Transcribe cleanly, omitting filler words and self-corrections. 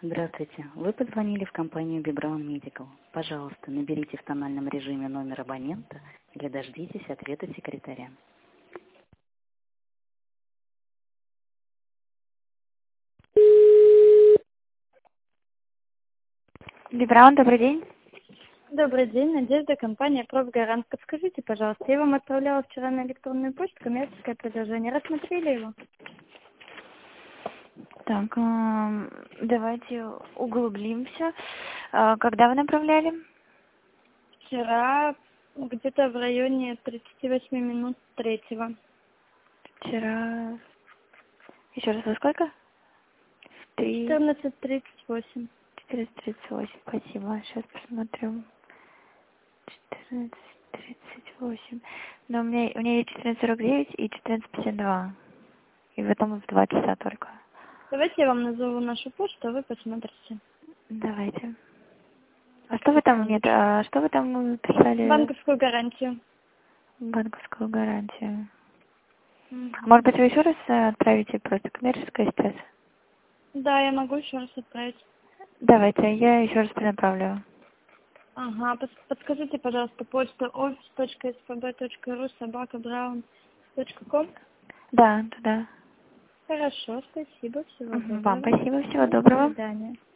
Здравствуйте. Вы позвонили в компанию Bibrown Medical. Пожалуйста, наберите в тональном режиме номер абонента или дождитесь ответа секретаря. Бибраун, добрый день. Добрый день, Надежда, компания «Профгарант». Подскажите, пожалуйста, я вам отправляла вчера на электронную почту коммерческое предложение. Рассмотрели его? Так, давайте углубимся. Когда вы направляли? Вчера где-то в районе 38 минут третьего. Вчера. Еще раз, во сколько? 14:38. 4:38. Спасибо. Сейчас посмотрю. 14:38. Но у меня есть 14:49 и 14:52. И потом в 2 часа только. Давайте я вам назову нашу почту, а вы посмотрите. Давайте. А что вы там что вы там писали? Банковскую гарантию. Банковскую гарантию. Мгм. Может быть, вы еще раз отправите просто коммерческое сейчас? Да, я могу еще раз отправить. Давайте, я еще раз перенаправлю. Ага, подскажите, пожалуйста, почту office.spb.ru@brown.com. Да, туда. Хорошо, спасибо, всего Вам доброго. спасибо, всего До доброго. свидания.